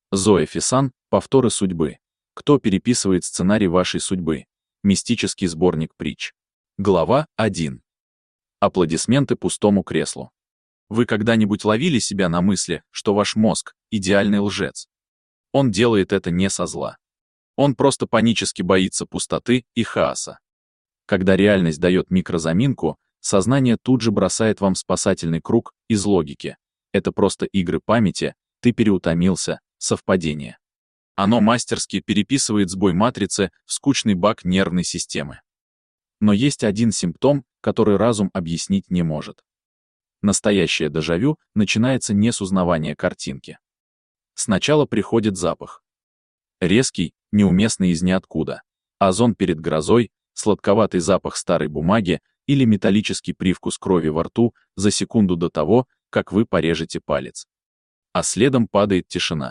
Зоя Фисан, повторы судьбы. Кто переписывает сценарий вашей судьбы? Мистический сборник притч. Глава 1. Аплодисменты пустому креслу. Вы когда-нибудь ловили себя на мысли, что ваш мозг – идеальный лжец? Он делает это не со зла. Он просто панически боится пустоты и хаоса. Когда реальность дает микрозаминку, сознание тут же бросает вам спасательный круг из логики. Это просто игры памяти, ты переутомился, совпадение. Оно мастерски переписывает сбой матрицы в скучный баг нервной системы. Но есть один симптом, который разум объяснить не может. Настоящее дежавю начинается не с узнавания картинки. Сначала приходит запах. Резкий, неуместный из ниоткуда. Озон перед грозой, сладковатый запах старой бумаги или металлический привкус крови во рту за секунду до того, как вы порежете палец. А следом падает тишина.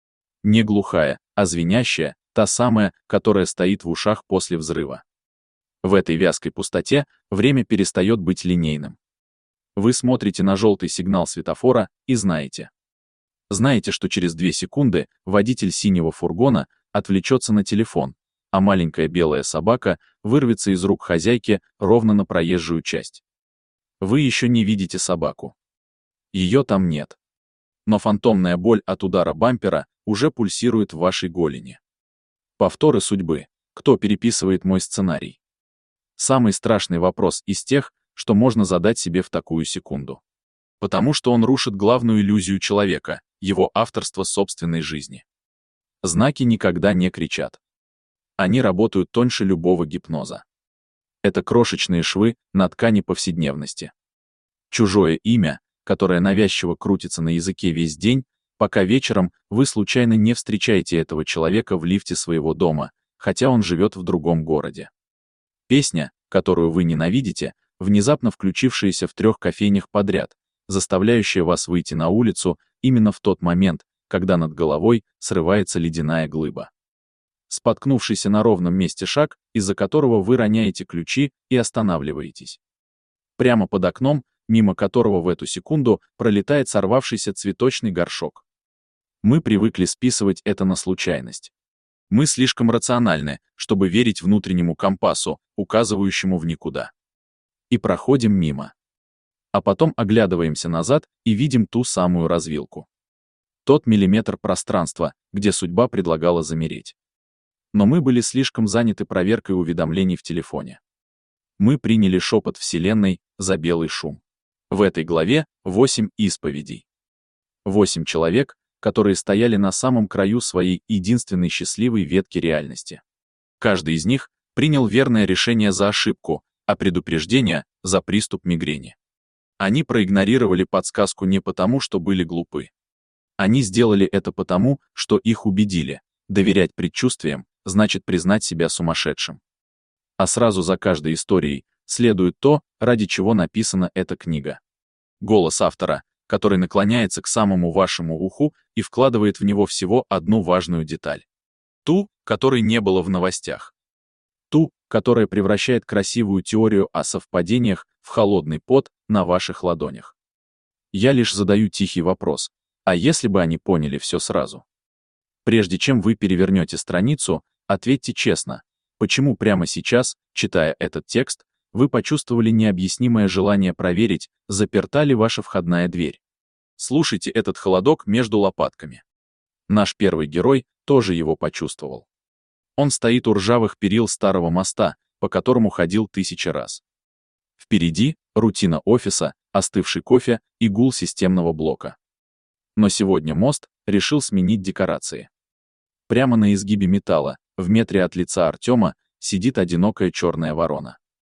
Не глухая, а звенящая, та самая, которая стоит в ушах после взрыва. В этой вязкой пустоте время перестает быть линейным. Вы смотрите на желтый сигнал светофора и знаете. Знаете, что через 2 секунды водитель синего фургона отвлечется на телефон, а маленькая белая собака вырвется из рук хозяйки ровно на проезжую часть. Вы еще не видите собаку. Ее там нет. Но фантомная боль от удара бампера уже пульсирует в вашей голени. Повторы судьбы. Кто переписывает мой сценарий? Самый страшный вопрос из тех, что можно задать себе в такую секунду. Потому что он рушит главную иллюзию человека, его авторство собственной жизни. Знаки никогда не кричат. Они работают тоньше любого гипноза. Это крошечные швы на ткани повседневности. Чужое имя, которое навязчиво крутится на языке весь день, пока вечером вы случайно не встречаете этого человека в лифте своего дома, хотя он живет в другом городе. Песня, которую вы ненавидите, внезапно включившаяся в 3 кофейнях подряд, заставляющая вас выйти на улицу именно в тот момент, когда над головой срывается ледяная глыба. Споткнувшийся на ровном месте шаг, из-за которого вы роняете ключи и останавливаетесь. Прямо под окном, мимо которого в эту секунду пролетает сорвавшийся цветочный горшок. Мы привыкли списывать это на случайность. Мы слишком рациональны, чтобы верить внутреннему компасу, указывающему в никуда. И проходим мимо. А потом оглядываемся назад и видим ту самую развилку. Тот миллиметр пространства, где судьба предлагала замереть. Но мы были слишком заняты проверкой уведомлений в телефоне. Мы приняли шепот Вселенной за белый шум. В этой главе 8 исповедей. 8 человек, которые стояли на самом краю своей единственной счастливой ветки реальности. Каждый из них принял верное решение за ошибку, а предупреждение — за приступ мигрени. Они проигнорировали подсказку не потому, что были глупы. Они сделали это потому, что их убедили. Доверять предчувствиям значит признать себя сумасшедшим. А сразу за каждой историей следует то, ради чего написана эта книга. Голос автора, который наклоняется к самому вашему уху и вкладывает в него всего одну важную деталь. Ту, которой не было в новостях. Ту, которая превращает красивую теорию о совпадениях в холодный пот на ваших ладонях. Я лишь задаю тихий вопрос: а если бы они поняли все сразу? Прежде чем вы перевернете страницу, ответьте честно, почему прямо сейчас, читая этот текст, вы почувствовали необъяснимое желание проверить, заперта ли ваша входная дверь. Слушайте этот холодок между лопатками. Наш первый герой тоже его почувствовал. Он стоит у ржавых перил старого моста, по которому ходил 1000 раз. Впереди рутина офиса, остывший кофе и гул системного блока. Но сегодня мост решил сменить декорации. Прямо на изгибе металла, в метре от лица Артема, сидит одинокая черная ворона.